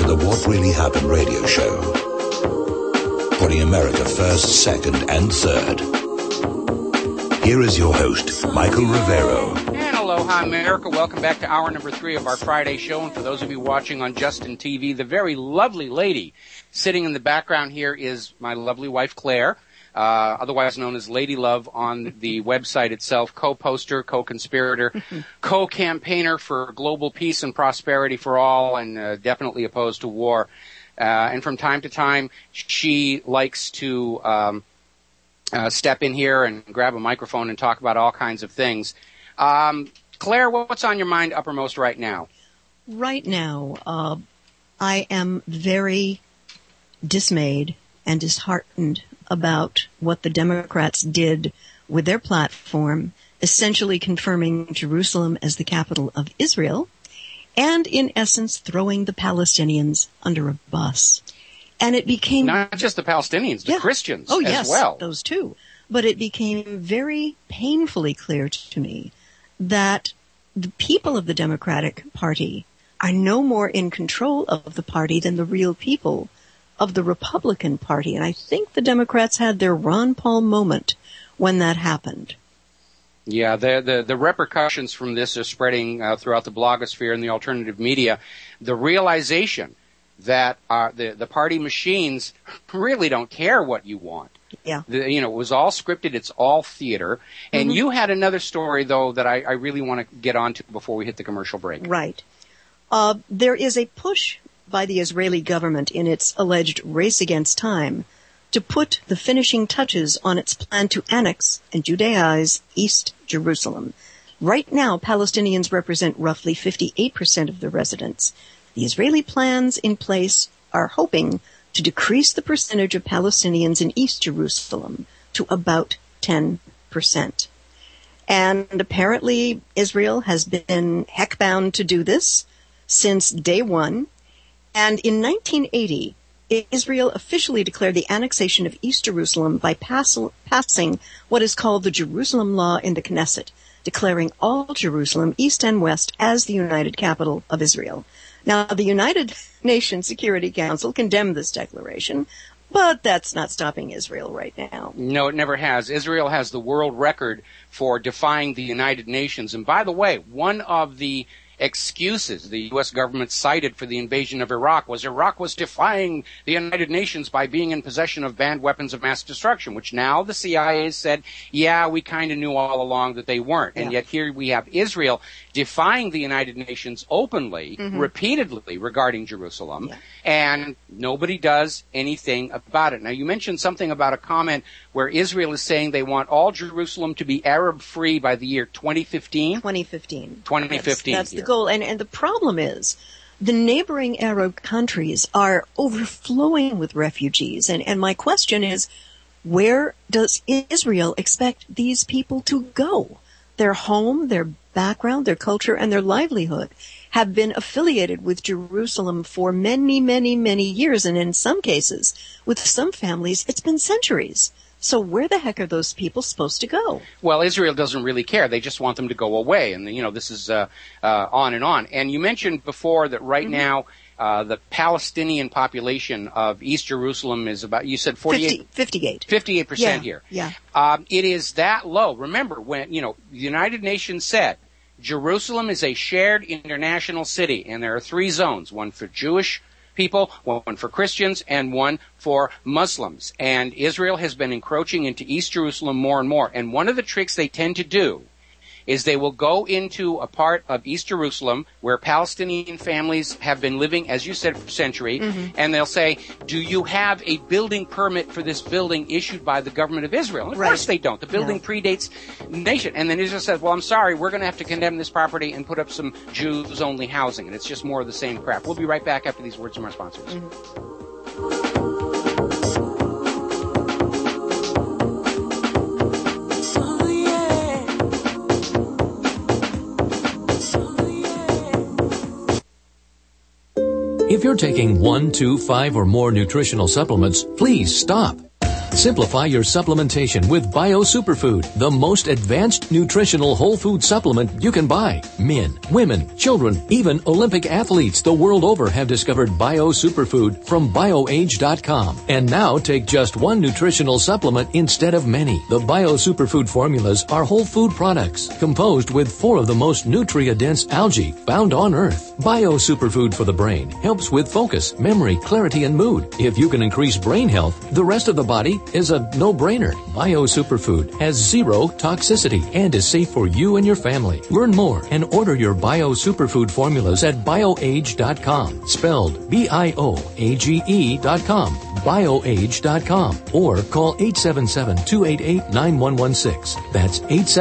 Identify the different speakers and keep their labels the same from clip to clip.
Speaker 1: the What Really Happened radio show. Putting America first, second, and third. Here is your host, Michael Rivero.
Speaker 2: And aloha, America. Welcome back to hour number 3 of our Friday show. And for those of you watching on Justin TV, the very lovely lady sitting in the background here is my lovely wife, Claire. Otherwise known as Lady Love on the website itself, co-poster, co-conspirator, co-campaigner for global peace and prosperity for all, and definitely opposed to war. And from time to time, she likes to step in here and grab a microphone and talk about all kinds of things. Claire, what's on your mind uppermost right now?
Speaker 3: Right now, I am very dismayed and disheartened about what the Democrats did with their platform, essentially confirming Jerusalem as the capital of Israel, and in essence throwing the Palestinians under a bus. And it became...
Speaker 2: Not just the Palestinians, the Christians
Speaker 3: as
Speaker 2: well.
Speaker 3: Those too. But it became very painfully clear to me that the people of the Democratic Party are no more in control of the party than the real people of the Republican Party. And I think the Democrats had their Ron Paul moment when that happened.
Speaker 2: Yeah, the repercussions from this are spreading throughout the blogosphere and the alternative media. The realization that the party machines really don't care what you want.
Speaker 3: Yeah.
Speaker 2: It was all scripted. It's all theater. And you had another story, though, that I really want to get onto before we hit the commercial break.
Speaker 3: Right. There is a push by the Israeli government in its alleged race against time to put the finishing touches on its plan to annex and Judaize East Jerusalem. Right now, Palestinians represent roughly 58% of the residents. The Israeli plans in place are hoping to decrease the percentage of Palestinians in East Jerusalem to about 10%. And apparently Israel has been heck-bound to do this since day one. And in 1980, Israel officially declared the annexation of East Jerusalem by passing what is called the Jerusalem Law in the Knesset, declaring all Jerusalem, east and west, as the united capital of Israel. Now, the United Nations Security Council condemned this declaration, but that's not stopping Israel right now.
Speaker 2: No, it never has. Israel has the world record for defying the United Nations. And by the way, one of the excuses the U.S. government cited for the invasion of Iraq was defying the United Nations by being in possession of banned weapons of mass destruction, which now the CIA said, yeah, we kind of knew all along that they weren't. Yeah. And yet here we have Israel defying the United Nations openly, repeatedly regarding Jerusalem, and nobody does anything about it. Now, you mentioned something about a comment where Israel is saying they want all Jerusalem to be Arab-free by the year 2015?
Speaker 3: 2015. That's the goal. And the problem is the neighboring Arab countries are overflowing with refugees. And my question is, where does Israel expect these people to go? Their home, their background, their culture, and their livelihood have been affiliated with Jerusalem for many, many, many years. And in some cases, with some families, it's been centuries. So where the heck are those people supposed to go?
Speaker 2: Well, Israel doesn't really care. They just want them to go away. And, this is on and on. And you mentioned before that right now the Palestinian population of East Jerusalem is about, you said
Speaker 3: 58%.
Speaker 2: 58% here.
Speaker 3: Yeah.
Speaker 2: It is that low. Remember, when, the United Nations said Jerusalem is a shared international city, and there are 3 zones, one for Jewish people, one for Christians, and one for Muslims. And Israel has been encroaching into East Jerusalem more and more. And one of the tricks they tend to do is they will go into a part of East Jerusalem where Palestinian families have been living, as you said, for centuries, and they'll say, do you have a building permit for this building issued by the government of Israel? And of course they don't. The building predates the nation. And then Israel says, well, I'm sorry, we're going to have to condemn this property and put up some Jews-only housing. And it's just more of the same crap. We'll be right back after these words from our sponsors.
Speaker 4: If you're taking 1, 2, 5, or more nutritional supplements, please stop. Simplify your supplementation with Bio Superfood, the most advanced nutritional whole food supplement you can buy. Men, women, children, even Olympic athletes the world over have discovered Bio Superfood from BioAge.com. And now take just one nutritional supplement instead of many. The Bio Superfood formulas are whole food products composed with 4 of the most nutrient-dense algae found on Earth. Bio Superfood for the brain helps with focus, memory, clarity, and mood. If you can increase brain health, the rest of the body is a no-brainer. Bio Superfood has 0 toxicity and is safe for you and your family. Learn more and order your Bio Superfood formulas at BioAge.com. Spelled BIOAGE.com. BioAge.com. Or call 877-288-9116. That's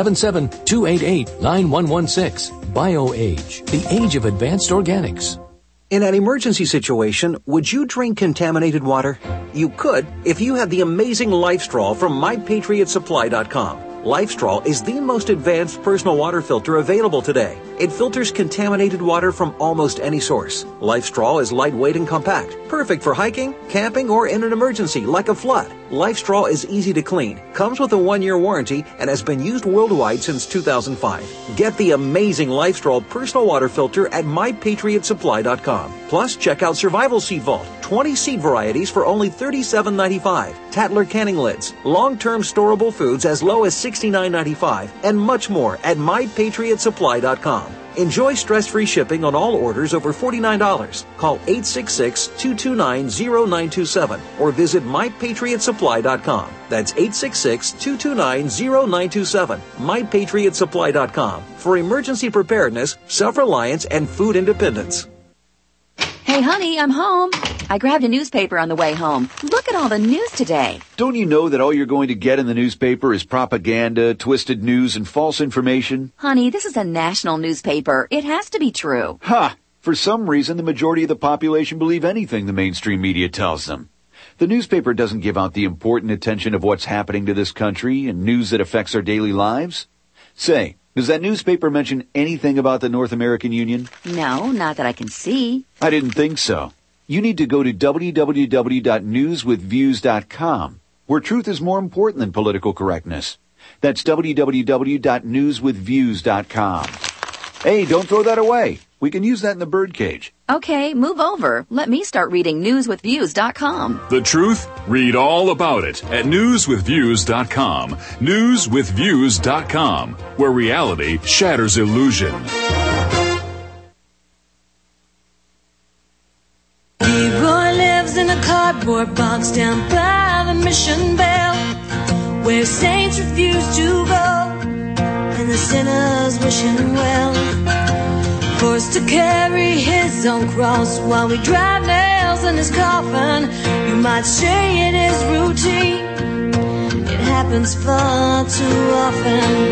Speaker 4: 877-288-9116. BioAge, the age of advanced organics.
Speaker 5: In an emergency situation, would you drink contaminated water? You could if you had the amazing LifeStraw from MyPatriotSupply.com. LifeStraw is the most advanced personal water filter available today. It filters contaminated water from almost any source. LifeStraw is lightweight and compact, perfect for hiking, camping, or in an emergency like a flood. LifeStraw is easy to clean, comes with a 1-year warranty, and has been used worldwide since 2005. Get the amazing LifeStraw personal water filter at MyPatriotSupply.com. Plus, check out Survival Seed Vault, 20 seed varieties for only $37.95. Tattler canning lids, long-term storable foods as low as $69.95, and much more at MyPatriotSupply.com. Enjoy stress-free shipping on all orders over $49. Call 866-229-0927 or visit MyPatriotSupply.com. That's 866-229-0927. MyPatriotSupply.com for emergency preparedness, self-reliance, and food independence.
Speaker 6: Hey, honey, I'm home. I grabbed a newspaper on the way home. Look at all the news today.
Speaker 7: Don't you know that all you're going to get in the newspaper is propaganda, twisted news, and false information?
Speaker 6: Honey, this is a national newspaper. It has to be true.
Speaker 7: Ha! For some reason, the majority of the population believe anything the mainstream media tells them. The newspaper doesn't give out the important attention of what's happening to this country and news that affects our daily lives. Say, does that newspaper mention anything about the North American Union?
Speaker 6: No, not that I can see.
Speaker 7: I didn't think so. You need to go to www.newswithviews.com, where truth is more important than political correctness. That's www.newswithviews.com. Hey, don't throw that away. We can use that in the birdcage.
Speaker 6: Okay, move over. Let me start reading newswithviews.com.
Speaker 8: The truth? Read all about it at newswithviews.com. Newswithviews.com, where reality shatters illusion.
Speaker 9: Leroy lives in a cardboard box down by the Mission Bell, where saints refuse to go and the sinners wish him well. Forced to carry his own cross while we drive nails in his coffin. You might say it is routine. It happens far too often.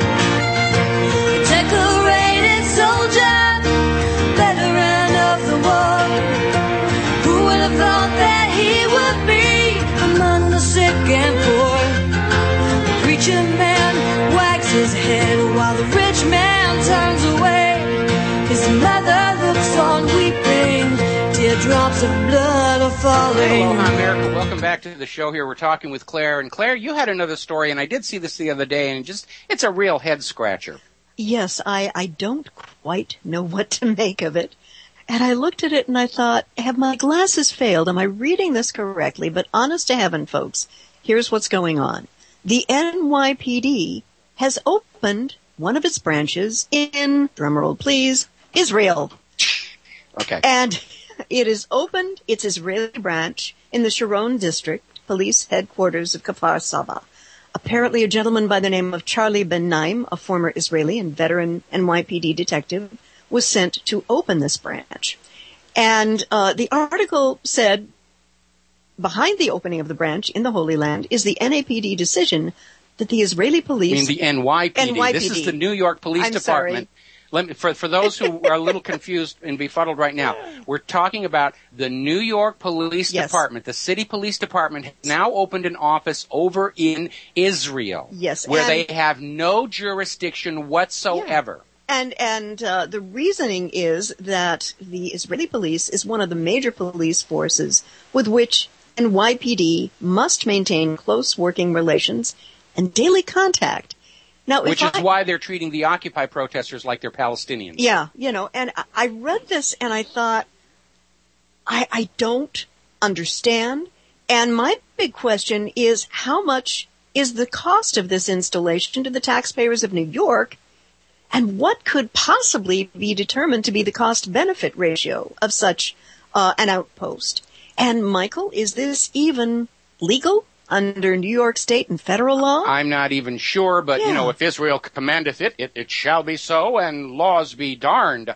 Speaker 9: A decorated soldier, veteran of the war. Who would have thought that he would be among the sick and poor? The preacher man wags his head while the rich man turns away. His mother looks on weeping, teardrops of blood are falling.
Speaker 2: Aloha, America. Welcome back to the show here. We're talking with Claire. And Claire, you had another story, and I did see this the other day, and it's a real head-scratcher.
Speaker 3: Yes, I don't quite know what to make of it. And I looked at it and I thought, have my glasses failed? Am I reading this correctly? But honest to heaven, folks, here's what's going on. The NYPD has opened one of its branches in, drumroll please, Israel.
Speaker 2: Okay.
Speaker 3: And it is opened its Israeli branch in the Sharon district, police headquarters of Kfar Saba. Apparently a gentleman by the name of Charlie Ben Naim, a former Israeli and veteran NYPD detective, was sent to open this branch. And the article said, behind the opening of the branch in the Holy Land is the NAPD decision that the Israeli police...
Speaker 2: I mean the NYPD. This is the New York Police Department. For those who are a little confused and befuddled right now, we're talking about the New York Police Department. The city police department has now opened an office over in Israel.
Speaker 3: Yes.
Speaker 2: Where they have no jurisdiction whatsoever.
Speaker 3: Yeah. And the reasoning is that the Israeli police is one of the major police forces with which NYPD must maintain close working relations and daily contact. Now,
Speaker 2: which is why they're treating the Occupy protesters like they're Palestinians.
Speaker 3: Yeah, and I read this and I thought, I don't understand. And my big question is, how much is the cost of this installation to the taxpayers of New York? And what could possibly be determined to be the cost-benefit ratio of such an outpost? And, Michael, is this even legal under New York state and federal law?
Speaker 2: I'm not even sure, but, if Israel commandeth it, it shall be so, and laws be darned.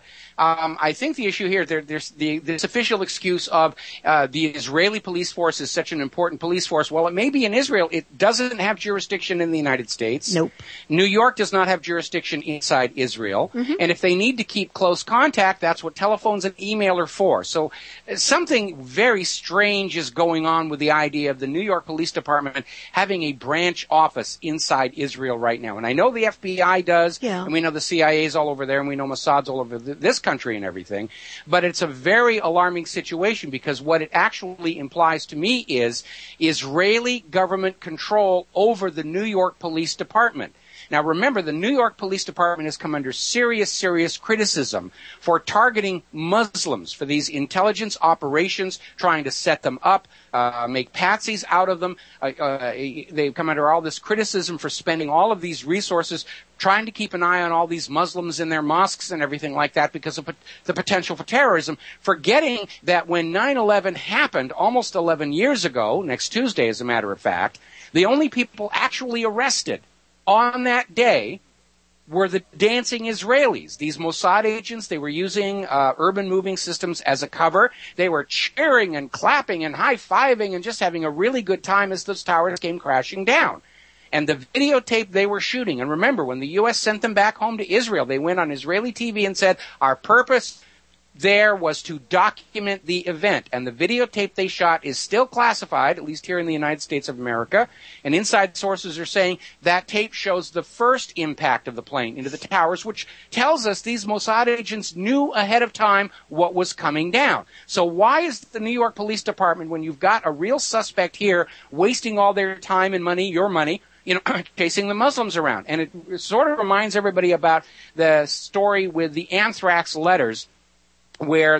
Speaker 2: I think the issue here, there's this official excuse of the Israeli police force is such an important police force. Well, it may be in Israel. It doesn't have jurisdiction in the United States.
Speaker 3: Nope.
Speaker 2: New York does not have jurisdiction inside Israel. Mm-hmm. And if they need to keep close contact, that's what telephones and email are for. So something very strange is going on with the idea of the New York Police Department having a branch office inside Israel right now. And I know the FBI does, and we know the CIA's all over there, and we know Mossad's all over this country and everything, but it's a very alarming situation because what it actually implies to me is Israeli government control over the New York Police Department. Now remember, the New York Police Department has come under serious criticism for targeting Muslims for these intelligence operations, trying to set them up, make patsies out of them. They've come under all this criticism for spending all of these resources trying to keep an eye on all these Muslims in their mosques and everything like that because of the potential for terrorism, forgetting that when 9/11 happened almost 11 years ago, next Tuesday as a matter of fact, the only people actually arrested on that day were the dancing Israelis. These Mossad agents, they were using urban moving systems as a cover. They were cheering and clapping and high-fiving and just having a really good time as those towers came crashing down. And the videotape they were shooting, and remember, when the U.S. sent them back home to Israel, they went on Israeli TV and said, our purpose there was to document the event. And the videotape they shot is still classified, at least here in the United States of America. And inside sources are saying that tape shows the first impact of the plane into the towers, which tells us these Mossad agents knew ahead of time what was coming down. So why is the New York Police Department, when you've got a real suspect here, wasting all their time and money, your money, chasing the Muslims around? And it sort of reminds everybody about the story with the anthrax letters, where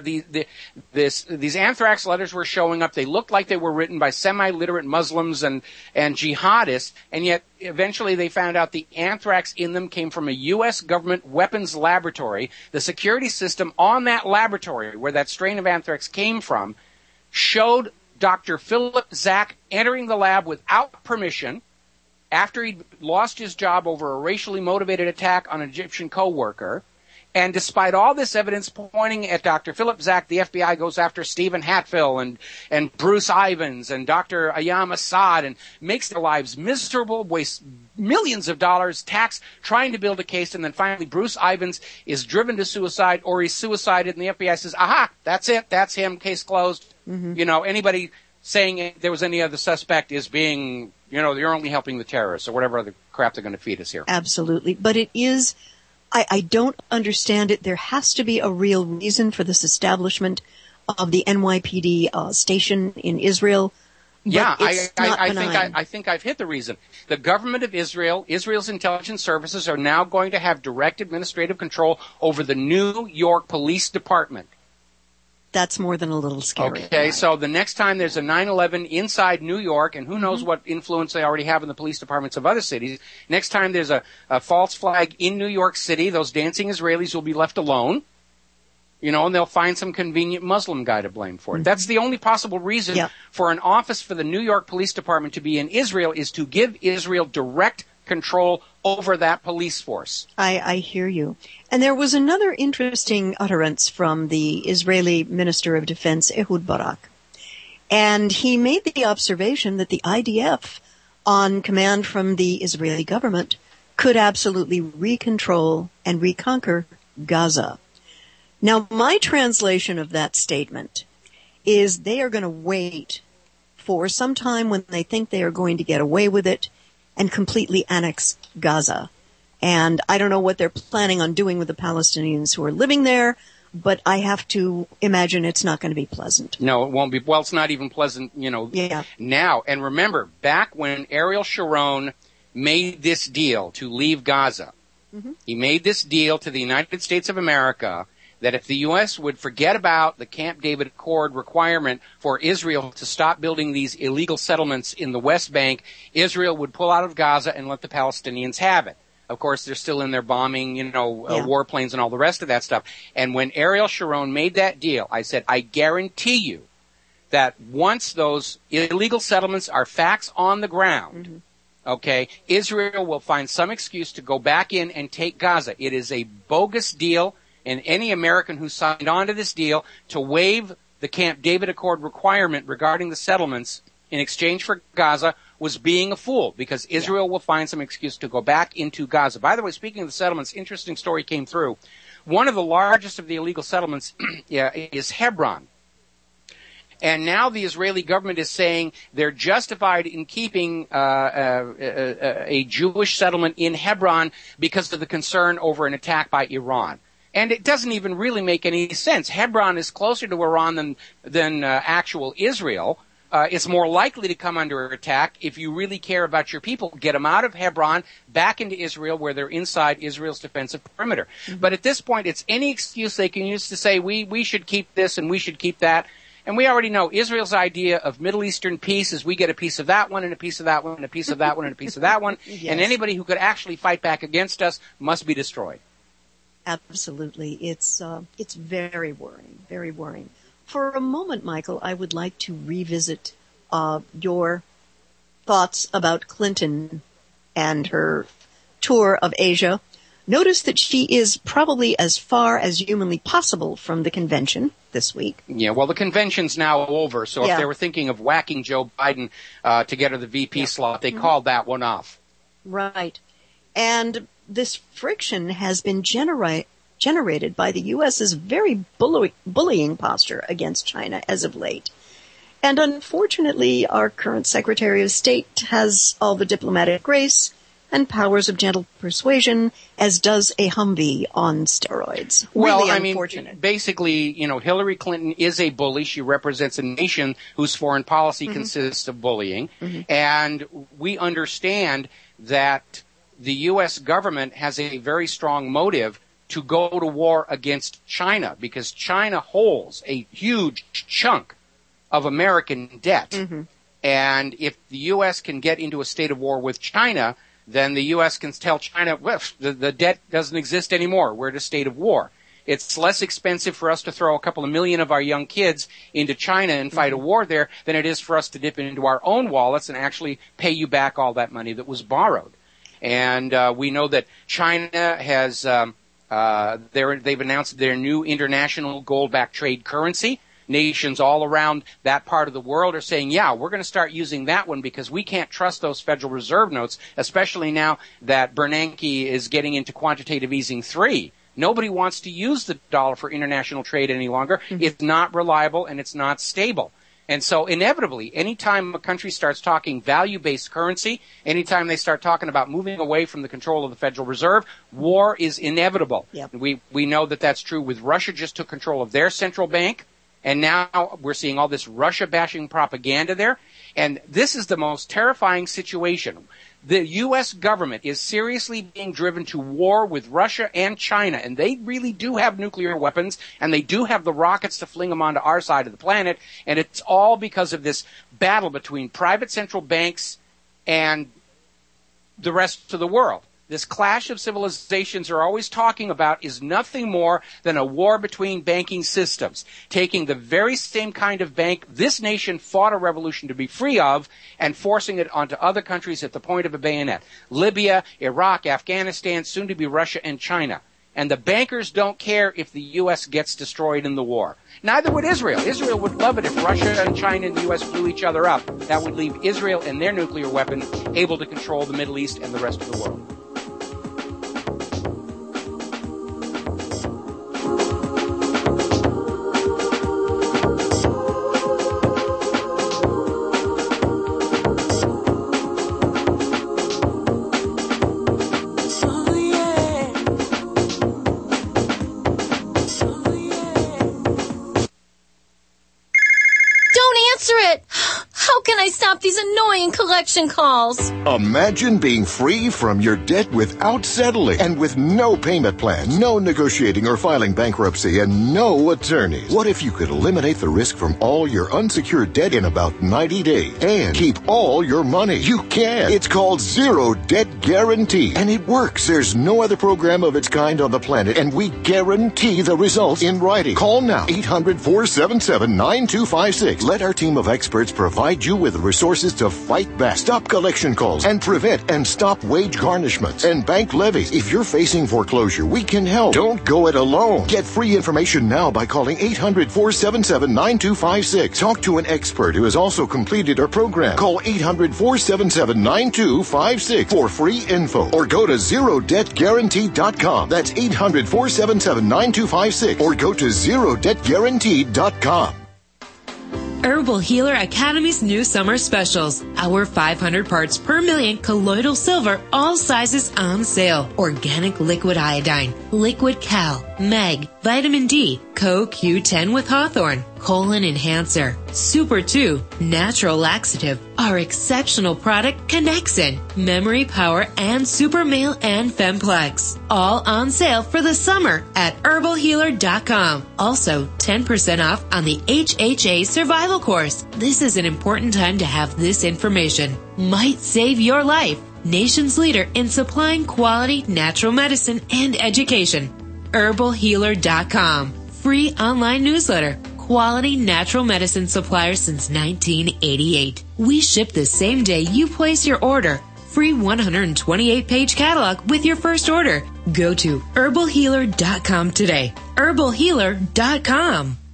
Speaker 2: these anthrax letters were showing up. They looked like they were written by semi-literate Muslims and jihadists, and yet eventually they found out the anthrax in them came from a U.S. government weapons laboratory. The security system on that laboratory, where that strain of anthrax came from, showed Dr. Philip Zach entering the lab without permission after he'd lost his job over a racially motivated attack on an Egyptian co-worker. And despite all this evidence pointing at Dr. Philip Zach, the FBI goes after Stephen Hatfill and Bruce Ivins and Dr. Ayyam Assad and makes their lives miserable, wastes millions of dollars, tax, trying to build a case, and then finally Bruce Ivins is driven to suicide or he's suicided, and the FBI says, aha, that's it, that's him, case closed. Mm-hmm. Anybody saying there was any other suspect is being, you're only helping the terrorists or whatever other crap they're going to feed us here.
Speaker 3: Absolutely. But it is... I don't understand it. There has to be a real reason for this establishment of the NYPD station in Israel.
Speaker 2: Yeah, I think I've hit the reason. The government of Israel, Israel's intelligence services, are now going to have direct administrative control over the New York Police Department.
Speaker 3: That's more than a little scary.
Speaker 2: Okay, so the next time there's a 9/11 inside New York, and who knows what influence they already have in the police departments of other cities, next time there's a false flag in New York City, those dancing Israelis will be left alone, and they'll find some convenient Muslim guy to blame for it. Mm-hmm. That's the only possible reason for an office for the New York Police Department to be in Israel, is to give Israel direct control over that police force.
Speaker 3: I hear you. And there was another interesting utterance from the Israeli Minister of Defense, Ehud Barak. And he made the observation that the IDF, on command from the Israeli government, could absolutely recontrol and reconquer Gaza. Now, my translation of that statement is they are going to wait for some time when they think they are going to get away with it and completely annex Gaza. And I don't know what they're planning on doing with the Palestinians who are living there, but I have to imagine it's not going to be pleasant.
Speaker 2: No, it won't be. Well, it's not even pleasant, now. And remember, back when Ariel Sharon made this deal to leave Gaza, he made this deal to the United States of America that if the U.S. would forget about the Camp David Accord requirement for Israel to stop building these illegal settlements in the West Bank, Israel would pull out of Gaza and let the Palestinians have it. Of course, they're still in there bombing, warplanes and all the rest of that stuff. And when Ariel Sharon made that deal, I said, I guarantee you that once those illegal settlements are facts on the ground, Israel will find some excuse to go back in and take Gaza. It is a bogus deal, and any American who signed on to this deal to waive the Camp David Accord requirement regarding the settlements in exchange for Gaza was being a fool, because Israel will find some excuse to go back into Gaza. By the way, speaking of the settlements, interesting story came through. One of the largest of the illegal settlements is Hebron. And now the Israeli government is saying they're justified in keeping a Jewish settlement in Hebron because of the concern over an attack by Iran. And it doesn't even really make any sense. Hebron is closer to Iran than actual Israel. It's more likely to come under attack. If you really care about your people, get them out of Hebron, back into Israel, where they're inside Israel's defensive perimeter. But at this point, it's any excuse they can use to say, we should keep this and we should keep that. And we already know Israel's idea of Middle Eastern peace is we get a piece of that one and a piece of that one and a piece of that one and a piece of that one. And anybody who could actually fight back against us must be destroyed.
Speaker 3: Absolutely. It's very worrying, very worrying. For a moment, Michael, I would like to revisit your thoughts about Clinton and her tour of Asia. Notice that she is probably as far as humanly possible from the convention this week.
Speaker 2: Yeah, well, the convention's now over, so if they were thinking of whacking Joe Biden to get her the VP slot, they called that one off.
Speaker 3: Right. And this friction has been generated by the U.S.'s very bullying posture against China as of late. And unfortunately, our current Secretary of State has all the diplomatic grace and powers of gentle persuasion, as does a Humvee on steroids. Really unfortunate.
Speaker 2: Basically, Hillary Clinton is a bully. She represents a nation whose foreign policy consists of bullying. And we understand that the U.S. government has a very strong motive to go to war against China, because China holds a huge chunk of American debt. And if the U.S. can get into a state of war with China, then the U.S. can tell China, well, the debt doesn't exist anymore. We're in a state of war. It's less expensive for us to throw a couple of million of our young kids into China and fight a war there than it is for us to dip into our own wallets and actually pay you back all that money that was borrowed. And we know that China has they've announced their new international gold-backed trade currency. Nations all around that part of the world are saying, yeah, we're going to start using that one because we can't trust those Federal Reserve notes, especially now that Bernanke is getting into quantitative easing 3. Nobody wants to use the dollar for international trade any longer. It's not reliable and it's not stable. And so inevitably, anytime a country starts talking value-based currency, anytime they start talking about moving away from the control of the Federal Reserve, war is inevitable. We know that that's true with Russia. Just took control of their central bank. And now we're seeing all this Russia-bashing propaganda there. And this is the most terrifying situation. The U.S. government is seriously being driven to war with Russia and China. And they really do have nuclear weapons, and they do have the rockets to fling them onto our side of the planet. And it's all because of this battle between private central banks and the rest of the world. This clash of civilizations are always talking about is nothing more than a war between banking systems, taking the very same kind of bank this nation fought a revolution to be free of and forcing it onto other countries at the point of a bayonet. Libya, Iraq, Afghanistan, soon to be Russia and China. And the bankers don't care if the U.S. gets destroyed in the war. Neither would Israel. Israel would love it if Russia and China and the U.S. blew each other up. That would leave Israel and their nuclear weapon able to control the Middle East and the rest of the world.
Speaker 10: answer it. How can I stop these annoying collection calls?
Speaker 11: Imagine being free from your debt without settling and with no payment plans, no negotiating or filing bankruptcy, and no attorneys. What if you could eliminate the risk from all your unsecured debt in about 90 days and keep all your money? You can. It's called Zero Debt Guarantee, and it works. There's no other program of its kind on the planet, and we guarantee the results in writing. Call now, 800-477-9256. Let our team of experts provide you with the resources to fight back, stop collection calls, and prevent and stop wage garnishments and bank levies. If you're facing foreclosure, we can help. Don't go it alone. Get free information now by calling 800-477-9256. Talk to an expert who has also completed our program. Call 800-477-9256 for free info, or go to ZeroDebtGuarantee.com. That's 800-477-9256, or go to ZeroDebtGuarantee.com.
Speaker 12: Herbal Healer Academy's new summer specials. Our 500 parts per million colloidal silver, all sizes on sale. Organic liquid iodine, liquid cal, mag, vitamin D, CoQ10 with Hawthorne, colon enhancer, Super 2, natural laxative, our exceptional product Connexin, memory power, and Super Male and Femplex. All on sale for the summer at herbalhealer.com. Also, 10% off on the HHA survival course. This is an important time to have this information. Might save your life. Nation's leader in supplying quality natural medicine and education. herbalhealer.com. Free online newsletter. Quality natural medicine supplier since 1988. We ship the same day you place your order. Free 128-page catalog with your first order. Go to herbalhealer.com today. herbalhealer.com.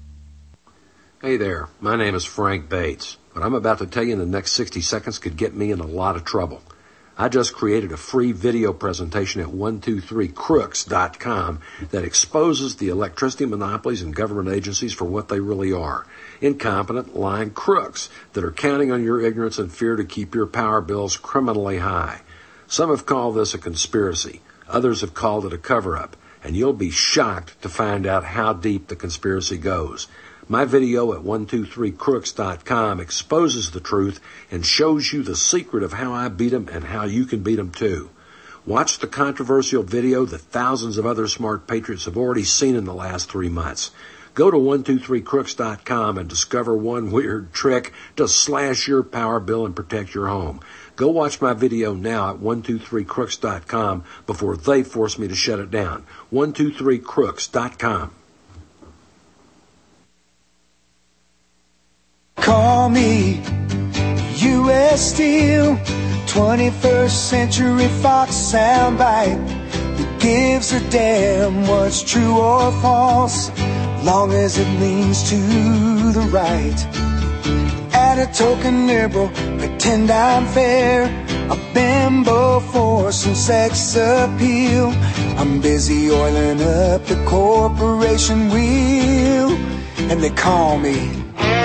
Speaker 13: Hey there, my name is Frank Bates. What I'm about to tell you in the next 60 seconds could get me in a lot of trouble. I just created a free video presentation at 123crooks.com that exposes the electricity monopolies and government agencies for what they really are. Incompetent, lying crooks that are counting on your ignorance and fear to keep your power bills criminally high. Some have called this a conspiracy. Others have called it a cover-up. And you'll be shocked to find out how deep the conspiracy goes. My video at 123crooks.com exposes the truth and shows you the secret of how I beat them and how you can beat them too. Watch the controversial video that thousands of other smart patriots have already seen in the last 3 months. Go to 123crooks.com and discover one weird trick to slash your power bill and protect your home. Go watch my video now at 123crooks.com before they force me to shut it down. 123crooks.com.
Speaker 14: Call me U.S. Steel, 21st Century Fox soundbite that gives a damn what's true or false, long as it leans to the right. Add a token liberal, pretend I'm fair, a bimbo for some sex appeal. I'm busy oiling up the corporation wheel, and they call me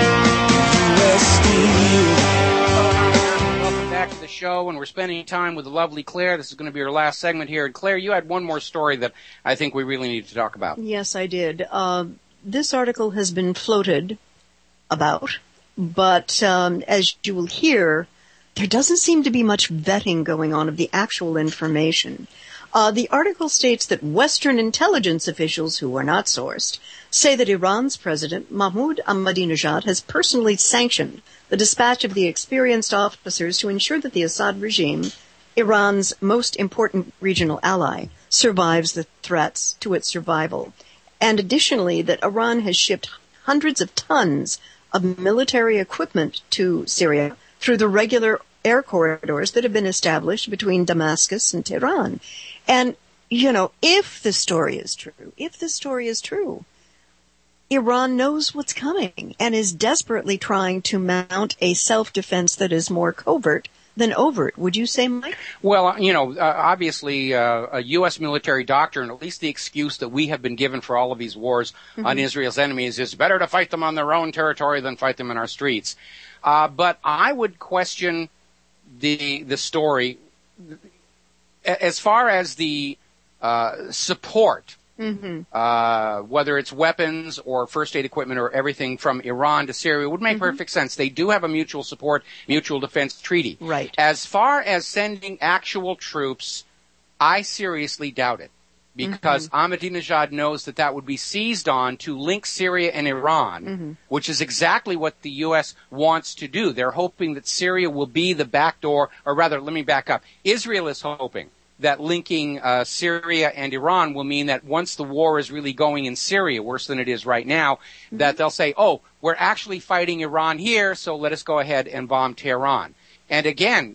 Speaker 2: Welcome back to the show, and we're spending time with the lovely Claire. This is going to be our last segment here. And Claire, you had one more story that I think we really need to talk about.
Speaker 3: Yes, I did. This article has been floated about, but as you will hear, there doesn't seem to be much vetting going on of the actual information. The article states that Western intelligence officials, who are not sourced, say that Iran's president, Mahmoud Ahmadinejad, has personally sanctioned the dispatch of the experienced officers to ensure that the Assad regime, Iran's most important regional ally, survives the threats to its survival. And additionally, that Iran has shipped hundreds of tons of military equipment to Syria through the regular air corridors that have been established between Damascus and Tehran. And, you know, if the story is true, Iran knows what's coming and is desperately trying to mount a self-defense that is more covert than overt. Would you say, Mike?
Speaker 2: Well, you know, obviously a U.S. military doctrine, at least the excuse that we have been given for all of these wars on Israel's enemies, is better to fight them on their own territory than fight them in our streets. But I would question the story as far as the support whether it's weapons or first aid equipment or everything from Iran to Syria, would make perfect sense. They do have a mutual support, mutual defense treaty.
Speaker 3: Right.
Speaker 2: As far as sending actual troops, I seriously doubt it. Because Ahmadinejad knows that would be seized on to link Syria and Iran, which is exactly what the U.S. wants to do. They're hoping that Syria will be the back door, or rather, let me back up. Israel is hoping that linking Syria and Iran will mean that once the war is really going in Syria, worse than it is right now, that they'll say, oh, we're actually fighting Iran here, so let us go ahead and bomb Tehran. And again,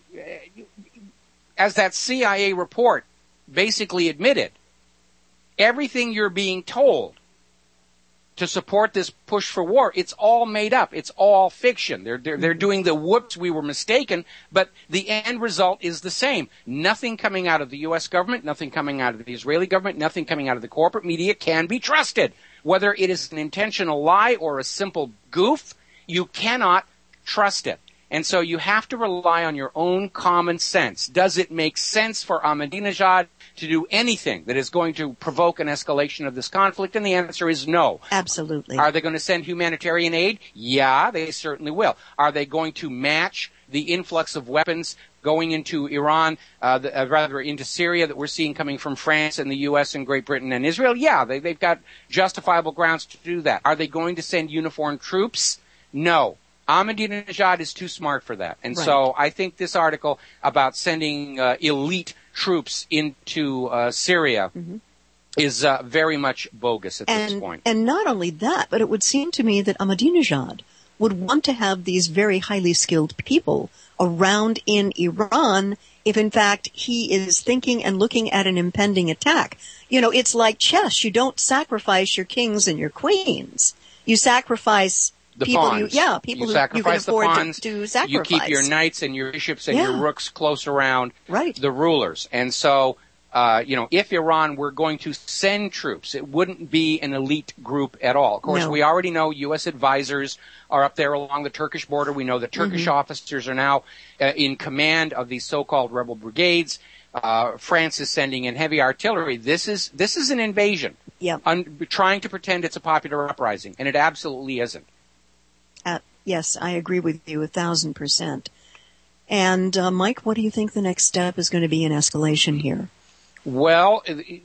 Speaker 2: as that CIA report basically admitted, everything you're being told to support this push for war, it's all made up. It's all fiction. They're doing the whoops, we were mistaken, but the end result is the same. Nothing coming out of the U.S. government, nothing coming out of the Israeli government, nothing coming out of the corporate media can be trusted. Whether it is an intentional lie or a simple goof, you cannot trust it. And so you have to rely on your own common sense. Does it make sense for Ahmadinejad to do anything that is going to provoke an escalation of this conflict? And the answer is no.
Speaker 3: Absolutely.
Speaker 2: Are they going to send humanitarian aid? Yeah, they certainly will. Are they going to match the influx of weapons going into Iran, rather into Syria that we're seeing coming from France and the U.S. and Great Britain and Israel? Yeah, they've got justifiable grounds to do that. Are they going to send uniformed troops? No. Ahmadinejad is too smart for that. And so I think this article about sending elite troops into Syria is very much bogus at this point.
Speaker 3: And not only that, but it would seem to me that Ahmadinejad would want to have these very highly skilled people around in Iran if, in fact, he is thinking and looking at an impending attack. You know, it's like chess. You don't sacrifice your kings and your queens. You sacrifice
Speaker 2: the
Speaker 3: people
Speaker 2: pawns.
Speaker 3: People
Speaker 2: you
Speaker 3: who you can afford
Speaker 2: the pawns.
Speaker 3: to sacrifice.
Speaker 2: You keep your knights and your bishops and your rooks close around the rulers. And so, if Iran were going to send troops, it wouldn't be an elite group at all. Of course, we already know U.S. advisors are up there along the Turkish border. We know that Turkish officers are now in command of these so-called rebel brigades. France is sending in heavy artillery. This is an invasion.
Speaker 3: Yeah.
Speaker 2: Trying to pretend it's a popular uprising, and it absolutely isn't.
Speaker 3: Yes, I agree with you 1,000%. And Mike, what do you think the next step is going to be in escalation here?
Speaker 2: Well,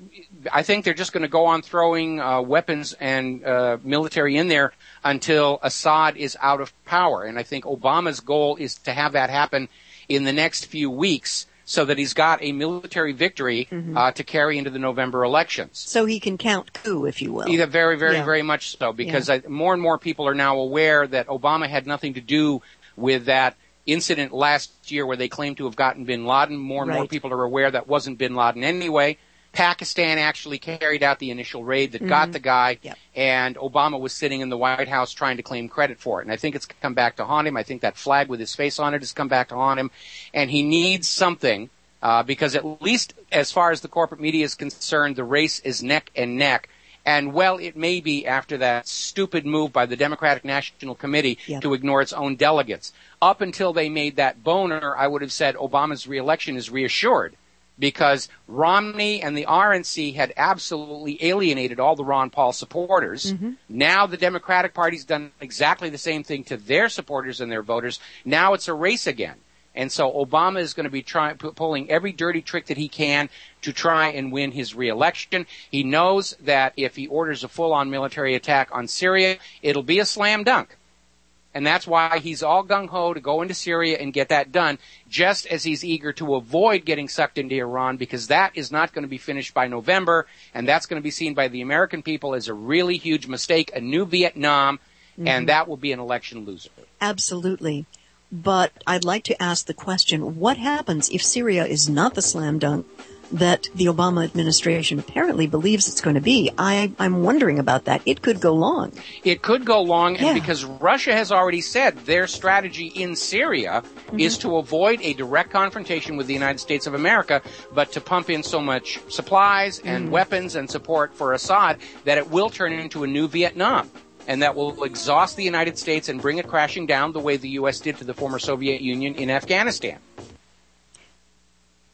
Speaker 2: I think they're just going to go on throwing weapons and military in there until Assad is out of power. And I think Obama's goal is to have that happen in the next few weeks so that he's got a military victory to carry into the November elections.
Speaker 3: So he can count coup, if you will.
Speaker 2: Either very much so, because more and more people are now aware that Obama had nothing to do with that incident last year where they claimed to have gotten bin Laden. More and more people are aware that wasn't bin Laden anyway. Pakistan actually carried out the initial raid that got the guy, and Obama was sitting in the White House trying to claim credit for it. And I think it's come back to haunt him. I think that flag with his face on it has come back to haunt him. And he needs something, because at least as far as the corporate media is concerned, the race is neck and neck. And, well, it may be after that stupid move by the Democratic National Committee to ignore its own delegates. Up until they made that boner, I would have said Obama's reelection is reassured, because Romney and the RNC had absolutely alienated all the Ron Paul supporters. Now the Democratic Party's done exactly the same thing to their supporters and their voters. Now it's a race again. And so Obama is going to be pulling every dirty trick that he can to try and win his reelection. He knows that if he orders a full-on military attack on Syria, it'll be a slam dunk. And that's why he's all gung-ho to go into Syria and get that done, just as he's eager to avoid getting sucked into Iran, because that is not going to be finished by November, and that's going to be seen by the American people as a really huge mistake, a new Vietnam, and that will be an election loser.
Speaker 3: Absolutely. But I'd like to ask the question, what happens if Syria is not the slam dunk that the Obama administration apparently believes it's going to be? I'm wondering about that. It could go long.
Speaker 2: It could go long, and because Russia has already said their strategy in Syria is to avoid a direct confrontation with the United States of America, but to pump in so much supplies and weapons and support for Assad that it will turn into a new Vietnam. And that will exhaust the United States and bring it crashing down the way the U.S. did to the former Soviet Union in Afghanistan.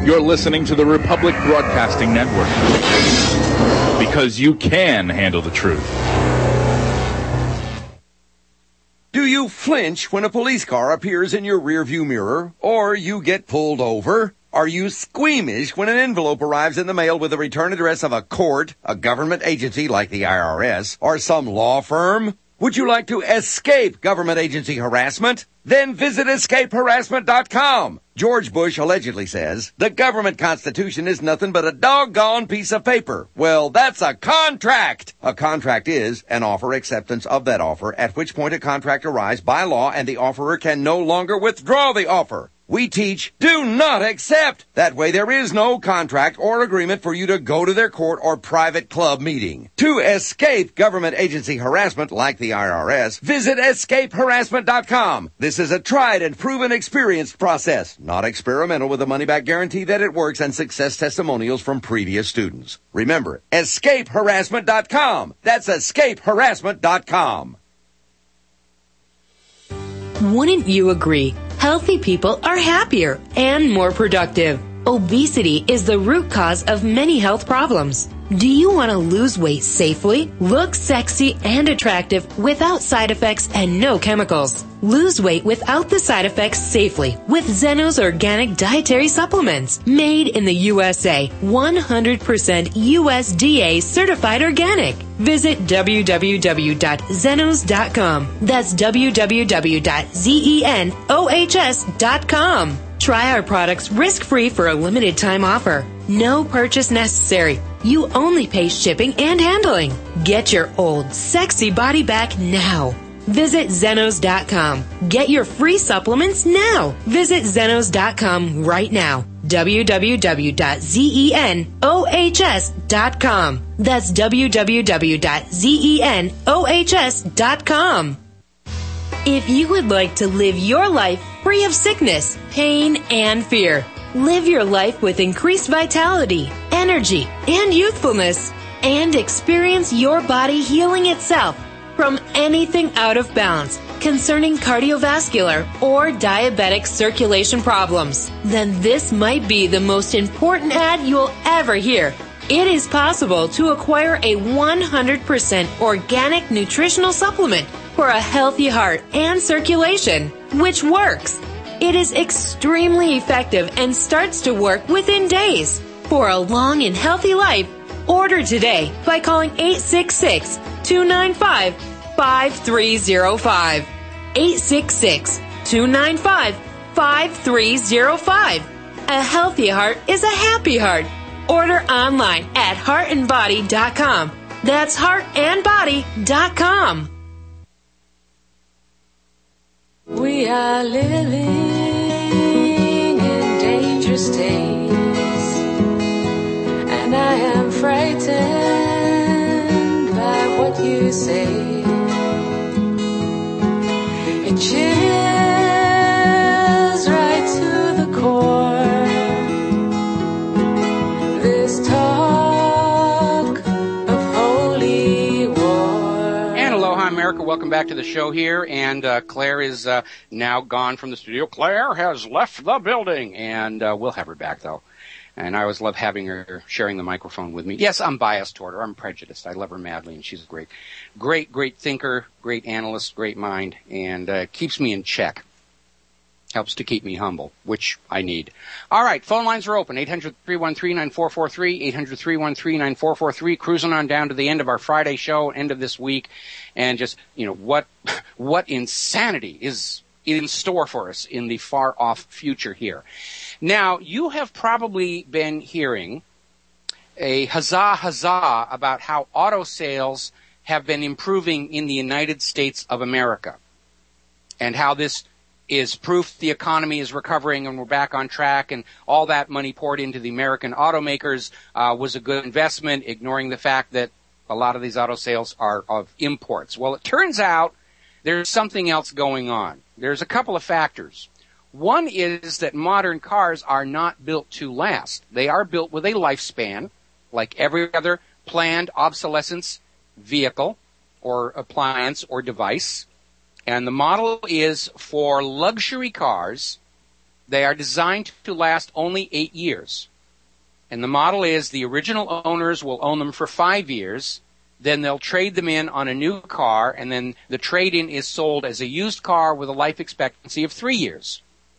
Speaker 8: You're listening to the Republic Broadcasting Network. Because you can handle the truth.
Speaker 15: Do you flinch when a police car appears in your rearview mirror, or you get pulled over? Are you squeamish when an envelope arrives in the mail with the return address of a court, a government agency like the IRS, or some law firm? Would you like to escape government agency harassment? Then visit escapeharassment.com. George Bush allegedly says, the government constitution is nothing but a doggone piece of paper. Well, that's a contract. A contract is an offer acceptance of that offer, at which point a contract arrives by law and the offerer can no longer withdraw the offer. We teach, do not accept. That way there is no contract or agreement for you to go to their court or private club meeting. To escape government agency harassment like the IRS, visit escapeharassment.com. This is a tried and proven experienced process, not experimental, with a money-back guarantee that it works and success testimonials from previous students. Remember, escapeharassment.com. That's escapeharassment.com.
Speaker 12: Wouldn't you agree? Healthy people are happier and more productive. Obesity is the root cause of many health problems. Do you want to lose weight safely, look sexy and attractive without side effects and no chemicals? Lose weight without the side effects safely with Zeno's organic dietary supplements. Made in the USA, 100% USDA certified organic. Visit www.zenos.com. That's www.zenos.com. Try our products risk-free for a limited time offer. No purchase necessary. You only pay shipping and handling. Get your old, sexy body back now. Visit Zenos.com. Get your free supplements now. Visit Zenos.com right now. www.zenos.com. That's www.zenos.com. If you would like to live your life free of sickness, pain, and fear, live your life with increased vitality, energy, and youthfulness, and experience your body healing itself from anything out of balance concerning cardiovascular or diabetic circulation problems, then this might be the most important ad you'll ever hear. It is possible to acquire a 100% organic nutritional supplement for a healthy heart and circulation, which works. It is extremely effective and starts to work within days. For a long and healthy life, order today by calling 866-295-5305. 866-295-5305. A healthy heart is a happy heart. Order online at heartandbody.com. That's heartandbody.com.
Speaker 9: We are living in dangerous days, and I am frightened by what you say. It chills right to the core, this talk of holy war.
Speaker 2: And aloha, America. Welcome back to the show here. And Claire is now gone from the studio. Claire has left the building. And we'll have her back, though. And I always love having her sharing the microphone with me. Yes, I'm biased toward her. I'm prejudiced. I love her madly, and she's a great thinker, great analyst, great mind, and keeps me in check. Helps to keep me humble, which I need. All right, phone lines are open. 800-313-9443, 800-313-9443. Cruising on down to the end of our Friday show, end of this week, and just, what insanity is in store for us in the far-off future here. Now, you have probably been hearing a huzzah about how auto sales have been improving in the United States of America, and how this is proof the economy is recovering and we're back on track, and all that money poured into the American automakers was a good investment, ignoring the fact that a lot of these auto sales are of imports. Well, it turns out there's something else going on. There's a couple of factors. One is that modern cars are not built to last. They are built with a lifespan, like every other planned obsolescence vehicle or appliance or device. And the model is for luxury cars They are designed to last only 8 years. And the model is the original owners will own them for 5 years, then they'll trade them in on a new car, and then the trade-in is sold as a used car with a life expectancy of 3 years.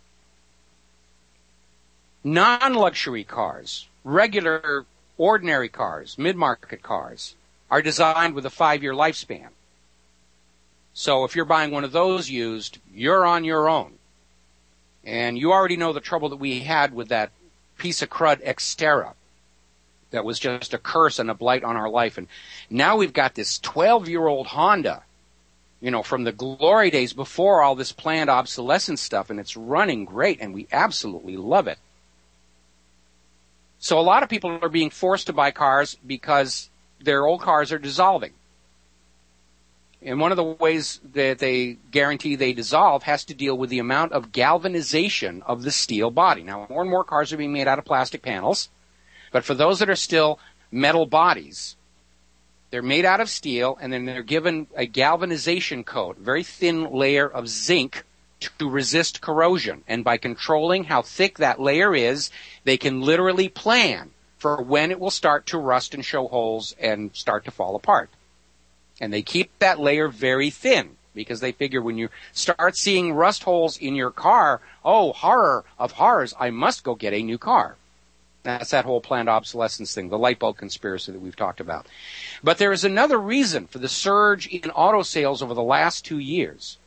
Speaker 2: Non-luxury cars, regular, ordinary cars, mid-market cars, are designed with a 5-year lifespan. So if you're buying one of those used, you're on your own. And you already know the trouble that we had with that piece of crud Xterra. That was just a curse and a blight on our life. And now we've got this 12-year-old Honda, from the glory days before all this planned obsolescence stuff, and it's running great, and we absolutely love it. So a lot of people are being forced to buy cars because their old cars are dissolving. And one of the ways that they guarantee they dissolve has to deal with the amount of galvanization of the steel body. Now, more and more cars are being made out of plastic panels, but for those that are still metal bodies, they're made out of steel, and then they're given a galvanization coat, a very thin layer of zinc to resist corrosion. And by controlling how thick that layer is, they can literally plan for when it will start to rust and show holes and start to fall apart. And they keep that layer very thin because they figure when you start seeing rust holes in your car, oh, horror of horrors, I must go get a new car. That's that whole planned obsolescence thing, the light bulb conspiracy that we've talked about. But there is another reason for the surge in auto sales over the last 2 years.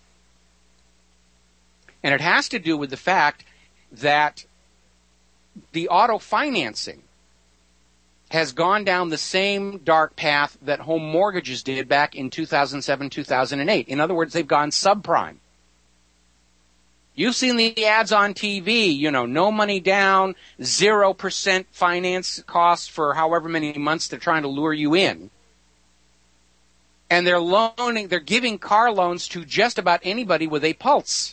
Speaker 2: And it has to do with the fact that the auto financing has gone down the same dark path that home mortgages did back in 2007, 2008. In other words, they've gone subprime. You've seen the ads on TV, no money down, 0% finance costs for however many months they're trying to lure you in. And they're giving car loans to just about anybody with a pulse.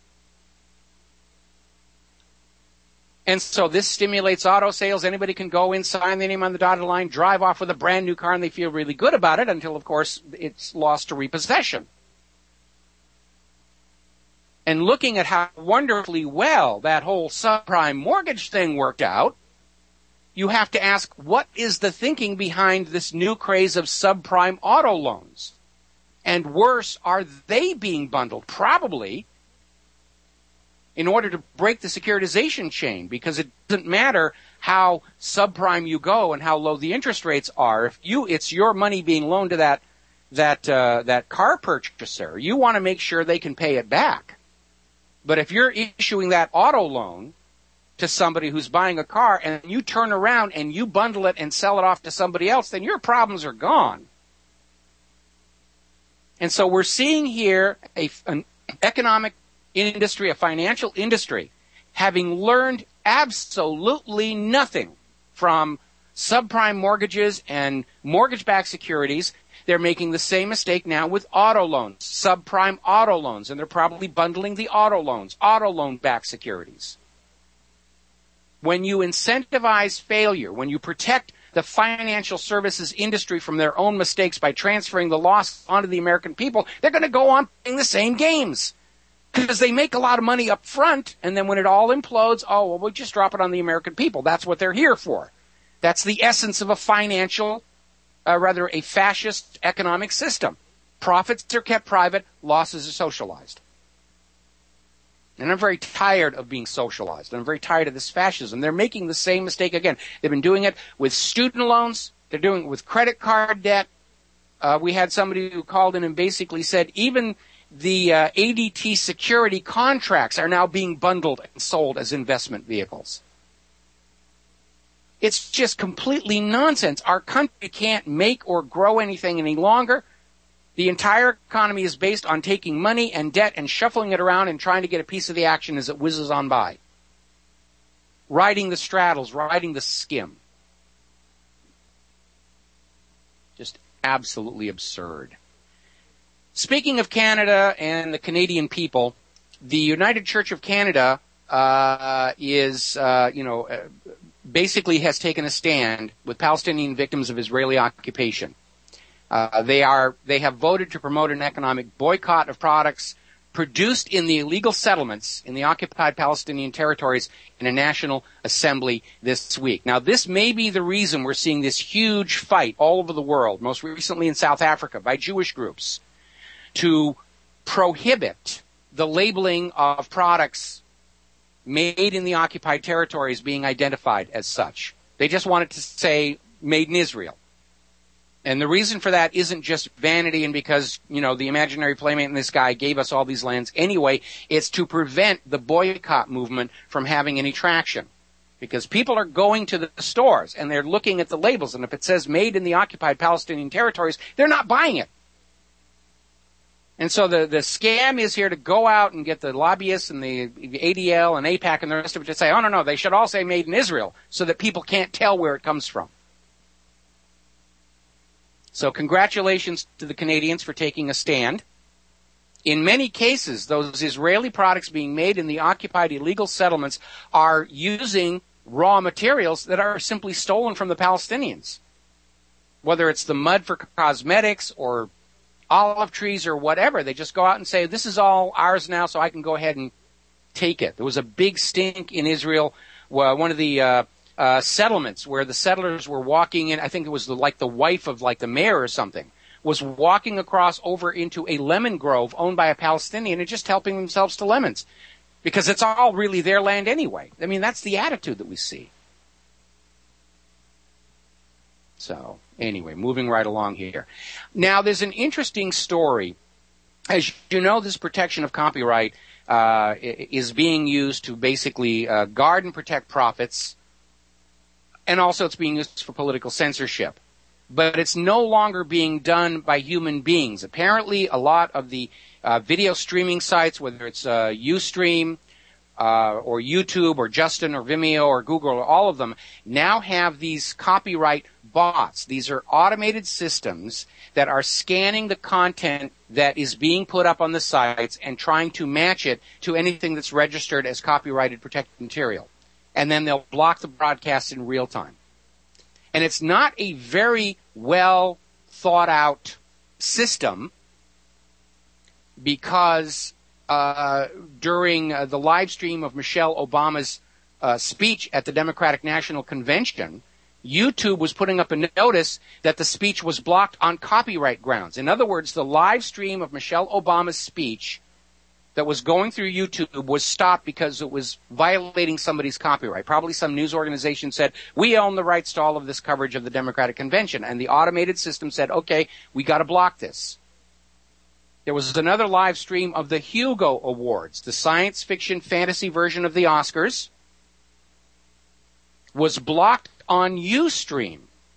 Speaker 2: And so this stimulates auto sales. Anybody can go in, sign their name on the dotted line, drive off with a brand new car, and they feel really good about it until, of course, it's lost to repossession. And looking at how wonderfully well that whole subprime mortgage thing worked out, you have to ask, what is the thinking behind this new craze of subprime auto loans? And worse, are they being bundled? Probably, in order to break the securitization chain, because it doesn't matter how subprime you go and how low the interest rates are. If it's your money being loaned to that car purchaser, you want to make sure they can pay it back. But if you're issuing that auto loan to somebody who's buying a car and you turn around and you bundle it and sell it off to somebody else, then your problems are gone. And so we're seeing here an economic industry, a financial industry, having learned absolutely nothing from subprime mortgages and mortgage-backed securities. They're making the same mistake now with auto loans, subprime auto loans, and they're probably bundling the auto loans, auto loan-backed securities. When you incentivize failure, when you protect the financial services industry from their own mistakes by transferring the loss onto the American people, they're going to go on playing the same games. Because they make a lot of money up front, and then when it all implodes, we'll just drop it on the American people. That's what they're here for. That's the essence of a a fascist economic system. Profits are kept private, losses are socialized. And I'm very tired of being socialized. I'm very tired of this fascism. They're making the same mistake again. They've been doing it with student loans. They're doing it with credit card debt. We had somebody who called in and basically said even the ADT security contracts are now being bundled and sold as investment vehicles. It's just completely nonsense. Our country can't make or grow anything any longer. The entire economy is based on taking money and debt and shuffling it around and trying to get a piece of the action as it whizzes on by. Riding the straddles, riding the skim. Just absolutely absurd. Speaking of Canada and the Canadian people, the United Church of Canada basically has taken a stand with Palestinian victims of Israeli occupation. They have voted to promote an economic boycott of products produced in the illegal settlements in the occupied Palestinian territories in a national assembly this week. Now, this may be the reason we're seeing this huge fight all over the world, most recently in South Africa by Jewish groups, to prohibit the labeling of products made in the occupied territories being identified as such. They just wanted to say made in Israel. And the reason for that isn't just vanity and because, the imaginary playmate in this guy gave us all these lands anyway. It's to prevent the boycott movement from having any traction. Because people are going to the stores and they're looking at the labels, and if it says made in the occupied Palestinian territories, they're not buying it. And so the scam is here to go out and get the lobbyists and the ADL and AIPAC and the rest of it to say, oh, no, they should all say made in Israel so that people can't tell where it comes from. So congratulations to the Canadians for taking a stand. In many cases, those Israeli products being made in the occupied illegal settlements are using raw materials that are simply stolen from the Palestinians. Whether it's the mud for cosmetics or olive trees or whatever, they just go out and say, this is all ours now, so I can go ahead and take it. There was a big stink in Israel, one of the settlements where the settlers were walking in. I think it was the wife of the mayor or something was walking across over into a lemon grove owned by a Palestinian and just helping themselves to lemons because it's all really their land anyway. I mean, that's the attitude that we see. So anyway, moving right along here. Now, there's an interesting story. As you know, this protection of copyright is being used to basically guard and protect profits. And also it's being used for political censorship. But it's no longer being done by human beings. Apparently, a lot of the video streaming sites, whether it's Ustream or YouTube or Justin or Vimeo or Google or all of them, now have these copyright bots. These are automated systems that are scanning the content that is being put up on the sites and trying to match it to anything that's registered as copyrighted protected material. And then they'll block the broadcast in real time. And it's not a very well thought out system because during the live stream of Michelle Obama's speech at the Democratic National Convention, YouTube was putting up a notice that the speech was blocked on copyright grounds. In other words, the live stream of Michelle Obama's speech that was going through YouTube was stopped because it was violating somebody's copyright. Probably some news organization said, we own the rights to all of this coverage of the Democratic Convention. And the automated system said, okay, we got to block this. There was another live stream of the Hugo Awards, the science fiction fantasy version of the Oscars, was blocked on Ustream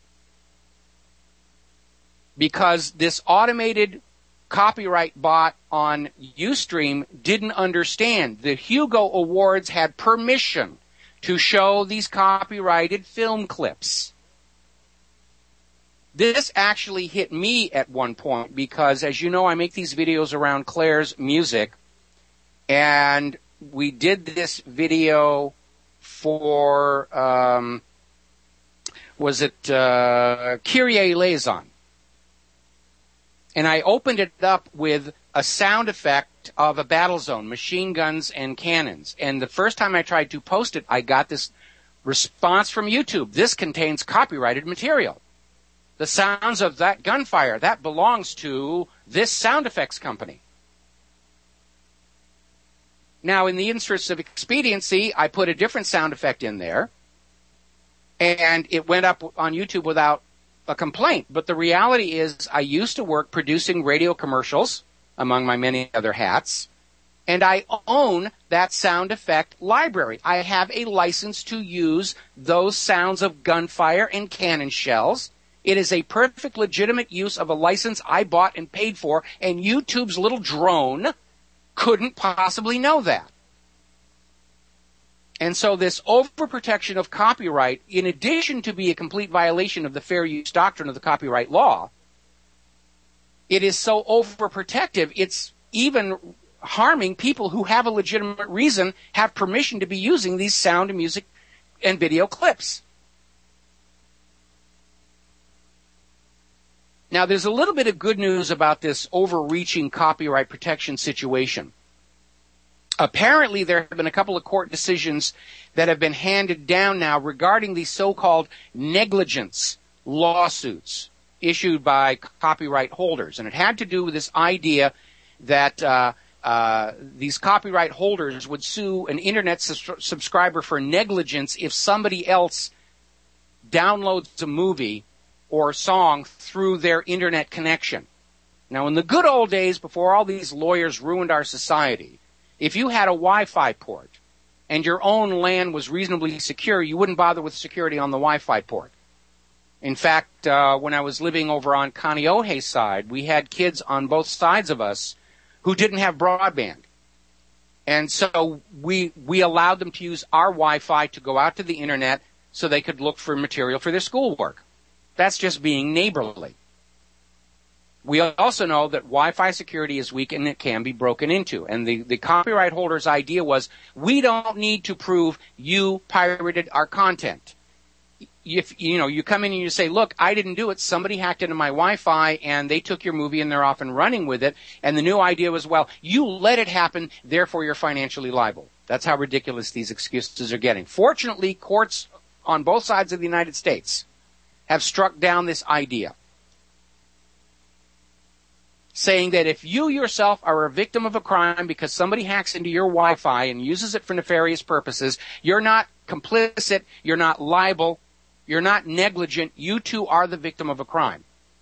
Speaker 2: because this automated copyright bot on Ustream didn't understand. The Hugo Awards had permission to show these copyrighted film clips. This actually hit me at one point because, as you know, I make these videos around Claire's music, and we did this video for, Kyrie Eleison. And I opened it up with a sound effect of a battle zone, machine guns and cannons. And the first time I tried to post it, I got this response from YouTube. This contains copyrighted material. The sounds of that gunfire, that belongs to this sound effects company. Now, in the interest of expediency, I put a different sound effect in there, and it went up on YouTube without a complaint. But the reality is I used to work producing radio commercials, among my many other hats, and I own that sound effect library. I have a license to use those sounds of gunfire and cannon shells. It is a perfect legitimate use of a license I bought and paid for, and YouTube's little drone couldn't possibly know that. And so this overprotection of copyright, in addition to be a complete violation of the fair use doctrine of the copyright law, it is so overprotective, it's even harming people who have a legitimate reason, have permission to be using these sound and music and video clips. Now, there's a little bit of good news about this overreaching copyright protection situation. Apparently, there have been a couple of court decisions that have been handed down now regarding these so-called negligence lawsuits issued by copyright holders. And it had to do with this idea that these copyright holders would sue an internet subscriber for negligence if somebody else downloads a movie or song through their internet connection. Now, in the good old days, before all these lawyers ruined our society, if you had a Wi-Fi port and your own LAN was reasonably secure, you wouldn't bother with security on the Wi-Fi port. In fact, when I was living over on Kaneohe's side, we had kids on both sides of us who didn't have broadband. And so we allowed them to use our Wi-Fi to go out to the internet so they could look for material for their schoolwork. That's just being neighborly. We also know that Wi-Fi security is weak and it can be broken into. And the copyright holder's idea was, we don't need to prove you pirated our content. If, you come in and you say, look, I didn't do it. Somebody hacked into my Wi-Fi and they took your movie and they're off and running with it. And the new idea was, well, you let it happen, therefore you're financially liable. That's how ridiculous these excuses are getting. Fortunately, courts on both sides of the United States have struck down this idea, saying that if you yourself are a victim of a crime because somebody hacks into your Wi-Fi and uses it for nefarious purposes, you're not complicit, you're not liable, you're not negligent, you too are the victim of a crime.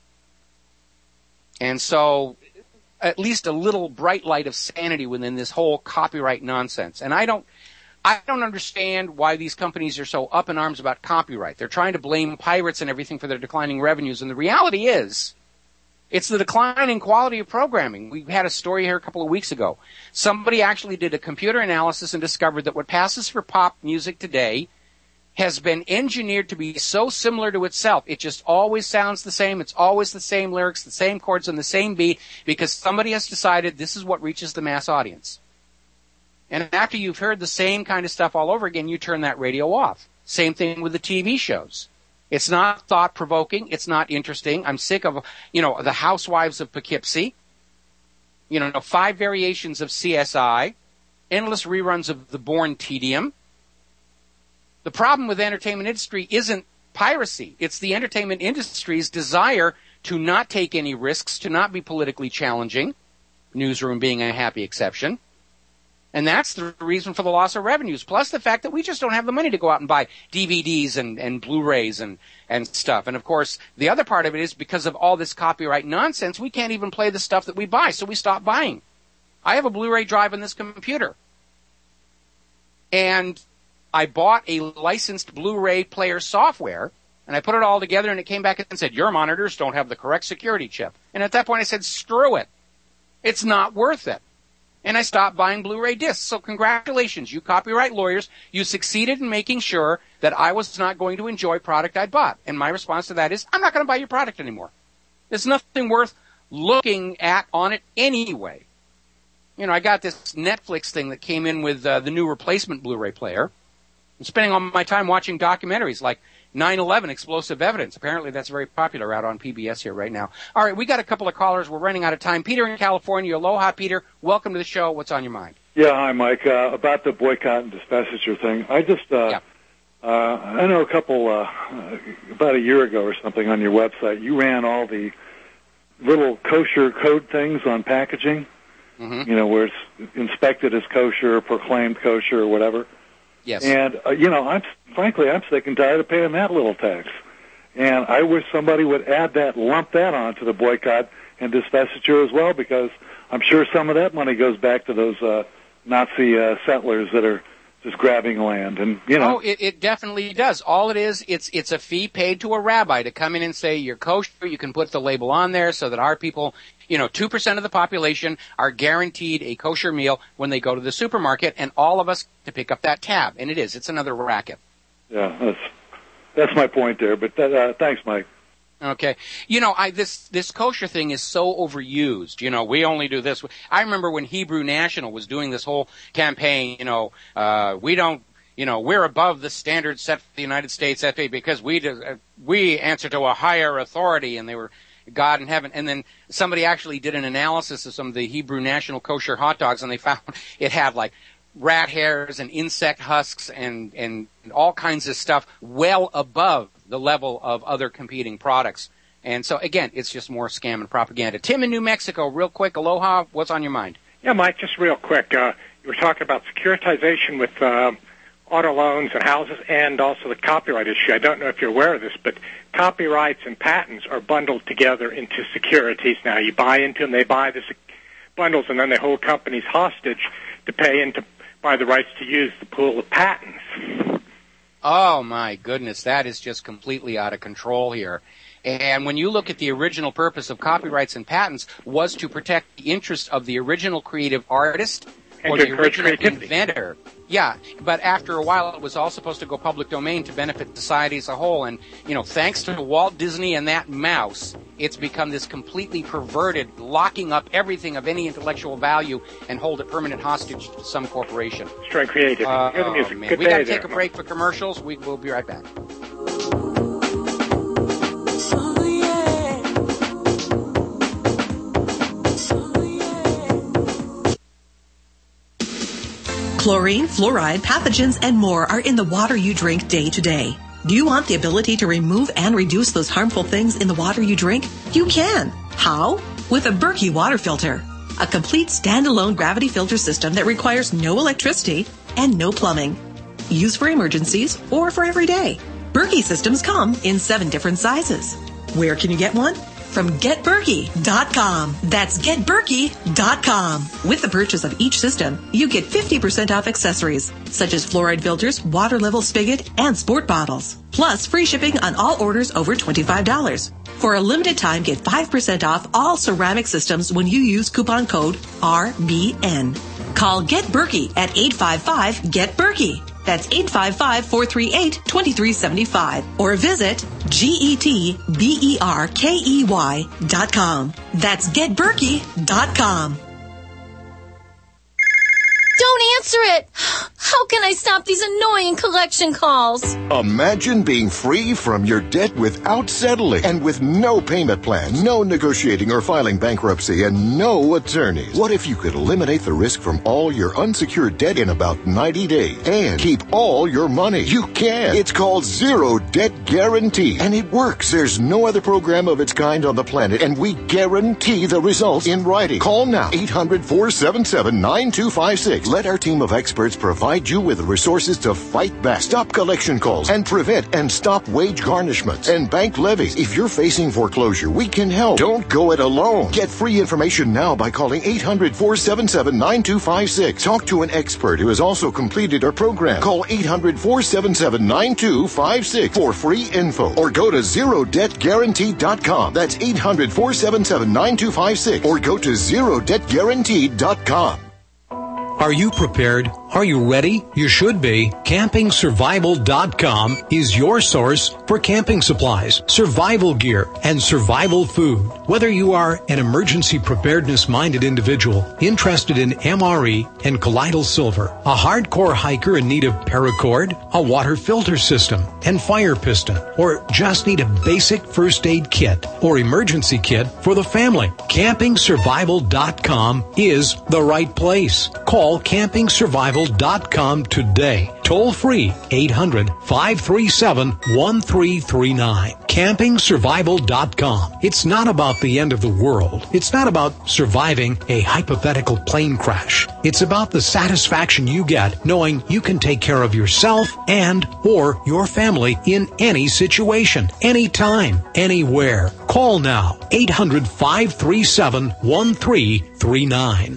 Speaker 2: And so, at least a little bright light of sanity within this whole copyright nonsense. And I don't understand why these companies are so up in arms about copyright. They're trying to blame pirates and everything for their declining revenues, and the reality is, it's the declining quality of programming. We had a story here a couple of weeks ago. Somebody actually did a computer analysis and discovered that what passes for pop music today has been engineered to be so similar to itself. It just always sounds the same. It's always the same lyrics, the same chords, and the same beat because somebody has decided this is what reaches the mass audience. And after you've heard the same kind of stuff all over again, you turn that radio off. Same thing with the TV shows. It's not thought-provoking. It's not interesting. I'm sick of, the Housewives of Poughkeepsie. 5 variations of CSI. Endless reruns of The Bourne Tedium. The problem with the entertainment industry isn't piracy. It's the entertainment industry's desire to not take any risks, to not be politically challenging. Newsroom being a happy exception. And that's the reason for the loss of revenues, plus the fact that we just don't have the money to go out and buy DVDs and Blu-rays and stuff. And, of course, the other part of it is because of all this copyright nonsense, we can't even play the stuff that we buy, so we stop buying. I have a Blu-ray drive in this computer. And I bought a licensed Blu-ray player software, and I put it all together, and it came back and said, your monitors don't have the correct security chip. And at that point I said, screw it. It's not worth it. And I stopped buying Blu-ray discs. So congratulations, you copyright lawyers. You succeeded in making sure that I was not going to enjoy product I bought. And my response to that is, I'm not going to buy your product anymore. There's nothing worth looking at on it anyway. I got this Netflix thing that came in with the new replacement Blu-ray player. I'm spending all my time watching documentaries like 9/11 Explosive Evidence. Apparently that's very popular out on PBS here right now. All right, we got a couple of callers. We're running out of time. Peter in California. Aloha, Peter. Welcome to the show. What's on your mind?
Speaker 16: Yeah, hi, Mike. About the boycott and divestiture thing. I just, I know a couple, about a year ago or something on your website, you ran all the little kosher code things on packaging, where it's inspected as kosher, proclaimed kosher, or whatever.
Speaker 2: Yes.
Speaker 16: And, I'm sick and tired of paying that little tax. And I wish somebody would lump that onto the boycott and divestiture as well, because I'm sure some of that money goes back to those Nazi settlers that are just grabbing land. And,
Speaker 2: Oh, it definitely does. All it is, it's a fee paid to a rabbi to come in and say, you're kosher, you can put the label on there so that our people, 2% of the population are guaranteed a kosher meal when they go to the supermarket, and all of us to pick up that tab. And it's another racket.
Speaker 16: Yeah, that's my point there. But thanks, Mike.
Speaker 2: Okay. This kosher thing is so overused. We only do this. I remember when Hebrew National was doing this whole campaign, we don't, we're above the standards set for the United States FAA because we answer to a higher authority, and they were God in heaven. And then somebody actually did an analysis of some of the Hebrew National Kosher hot dogs, and they found it had like rat hairs and insect husks and all kinds of stuff well above the level of other competing products. And so, again, it's just more scam and propaganda. Tim in New Mexico, real quick, aloha, what's on your mind?
Speaker 17: Yeah, Mike, just real quick. You were talking about securitization with auto loans and houses and also the copyright issue. I don't know if you're aware of this, but copyrights and patents are bundled together into securities now. You buy into them, they buy the bundles, and then they hold companies hostage to pay in to buy the rights to use the pool of patents.
Speaker 2: Oh, my goodness, that is just completely out of control here. And when you look at the original purpose of copyrights and patents was to protect the interest of the original creative artist or the original inventor. Yeah, but after a while it was all supposed to go public domain to benefit society as a whole. And, you know, thanks to Walt Disney and that mouse, it's become this completely perverted, locking up everything of any intellectual value and hold it permanent hostage to some corporation.
Speaker 17: Strong creative. Hear the music.
Speaker 2: Man.
Speaker 17: Good
Speaker 2: We got to
Speaker 17: day
Speaker 2: take a break for commercials. We'll be right back.
Speaker 18: Chlorine, fluoride, pathogens, and more are in the water you drink day to day. Do you want the ability to remove and reduce those harmful things in the water you drink? You can. How? With a Berkey water filter. A complete standalone gravity filter system that requires no electricity and no plumbing. Used for emergencies or for every day. Berkey systems come in 7 different sizes. Where can you get one? From GetBerkey.com. That's GetBerkey.com. With the purchase of each system, you get 50% off accessories, such as fluoride filters, water level spigot, and sport bottles. Plus, free shipping on all orders over $25. For a limited time, get 5% off all ceramic systems when you use coupon code RBN. Call Get Berkey at 855-GET-BERKEY. That's 855-438-2375. Or visit GetBerkey.com. That's GetBerkey.com.
Speaker 10: Don't answer it! How can I stop these annoying collection calls?
Speaker 11: Imagine being free from your debt without settling and with no payment plans, no negotiating or filing bankruptcy, and no attorneys. What if you could eliminate the risk from all your unsecured debt in about 90 days and keep all your money? You can. It's called Zero Debt Guarantee, and it works. There's no other program of its kind on the planet, and we guarantee the results in writing. Call now, 800-477-9256. Let our team of experts provide you with the resources to fight back, stop collection calls, and prevent and stop wage garnishments and bank levies. If you're facing foreclosure, we can help. Don't go it alone. Get free information now by calling 800-477-9256. Talk to an expert who has also completed our program. Call 800-477-9256 for free info, or go to ZeroDebtGuarantee.com. That's 800-477-9256, or go to ZeroDebtGuarantee.com.
Speaker 19: Are you prepared? Are you ready? You should be. CampingSurvival.com is your source for camping supplies, survival gear, and survival food. Whether you are an emergency preparedness-minded individual interested in MRE and colloidal silver, a hardcore hiker in need of paracord, a water filter system, and fire piston, or just need a basic first aid kit or emergency kit for the family, CampingSurvival.com is the right place. Call CampingSurvival.com today. Toll free 800-537-1339. CampingSurvival.com. It's not about the end of the world. It's not about surviving a hypothetical plane crash. It's about the satisfaction you get knowing you can take care of yourself and or your family in any situation, anytime, anywhere. Call now 800-537-1339.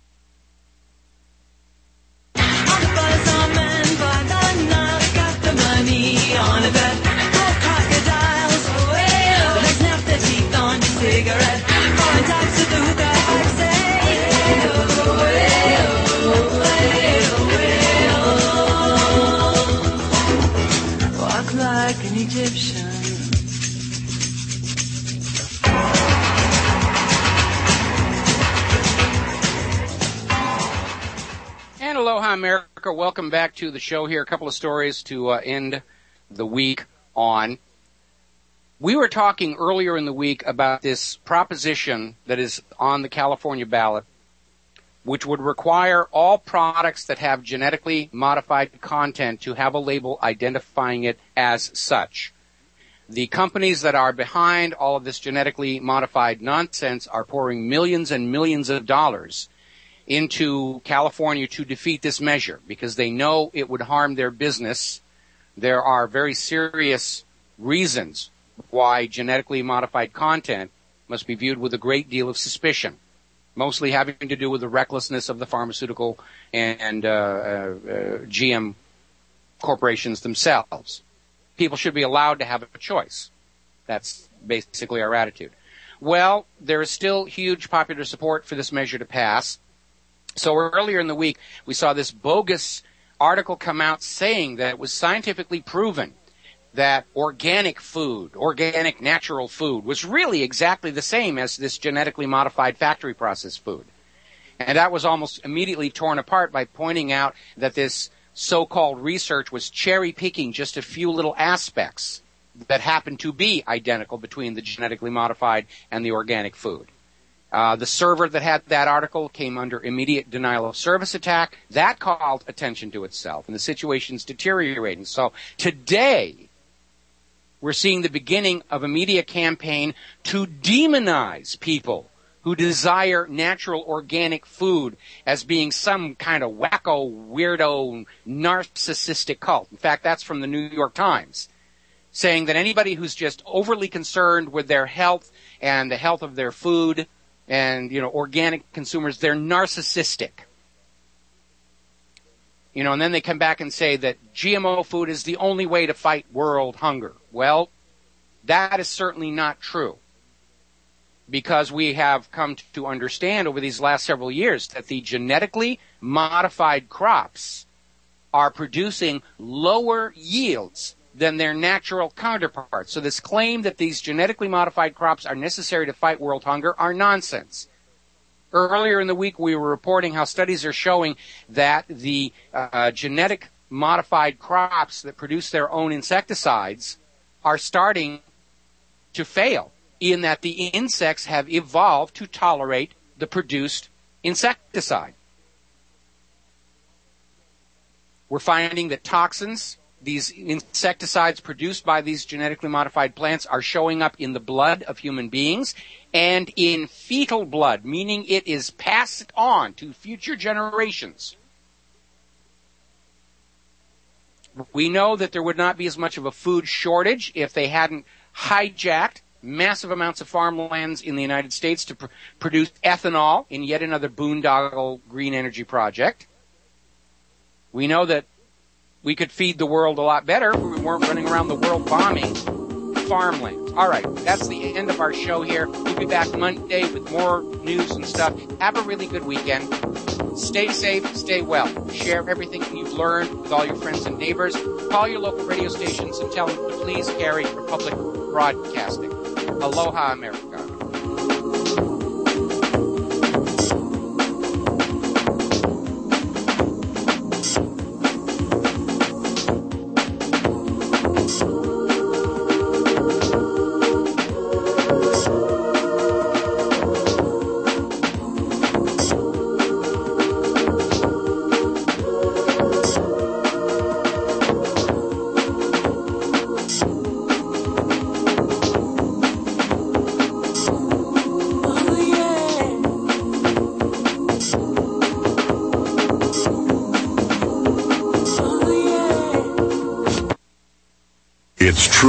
Speaker 9: Walk like an Egyptian.
Speaker 2: And aloha, America. Welcome back to the show here. A couple of stories to end the week on. We were talking earlier in the week about this proposition that is on the California ballot, which would require all products that have genetically modified content to have a label identifying it as such. The companies that are behind all of this genetically modified nonsense are pouring millions and millions of dollars into California to defeat this measure because they know it would harm their business. There are very serious reasons why genetically modified content must be viewed with a great deal of suspicion, mostly having to do with the recklessness of the pharmaceutical and GM corporations themselves. People should be allowed to have a choice. That's basically our attitude. Well, there is still huge popular support for this measure to pass. So earlier in the week, we saw this bogus article come out saying that it was scientifically proven that organic food, organic natural food, was really exactly the same as this genetically modified factory processed food. And that was almost immediately torn apart by pointing out that this so-called research was cherry-picking just a few little aspects that happened to be identical between the genetically modified and the organic food. The server that had that article came under immediate denial of service attack. That called attention to itself, and the situation's deteriorating. So today, we're seeing the beginning of a media campaign to demonize people who desire natural organic food as being some kind of wacko, weirdo, narcissistic cult. In fact, that's from the New York Times, saying that anybody who's just overly concerned with their health and the health of their food and, organic consumers, they're narcissistic. And then they come back and say that GMO food is the only way to fight world hunger. Well, that is certainly not true, because we have come to understand over these last several years that the genetically modified crops are producing lower yields than their natural counterparts. So this claim that these genetically modified crops are necessary to fight world hunger are nonsense. Earlier in the week, we were reporting how studies are showing that the genetic modified crops that produce their own insecticides are starting to fail, in that the insects have evolved to tolerate the produced insecticide. We're finding that toxins, these insecticides produced by these genetically modified plants, are showing up in the blood of human beings and in fetal blood, meaning it is passed on to future generations. We know that there would not be as much of a food shortage if they hadn't hijacked massive amounts of farmlands in the United States to produce ethanol in yet another boondoggle green energy project. We know that we could feed the world a lot better if we weren't running around the world bombing farmland. All right, that's the end of our show here. We'll be back Monday with more news and stuff. Have a really good weekend. Stay safe, stay well. Share everything you've learned with all your friends and neighbors. Call your local radio stations and tell them to please carry Republic Broadcasting. Aloha, America.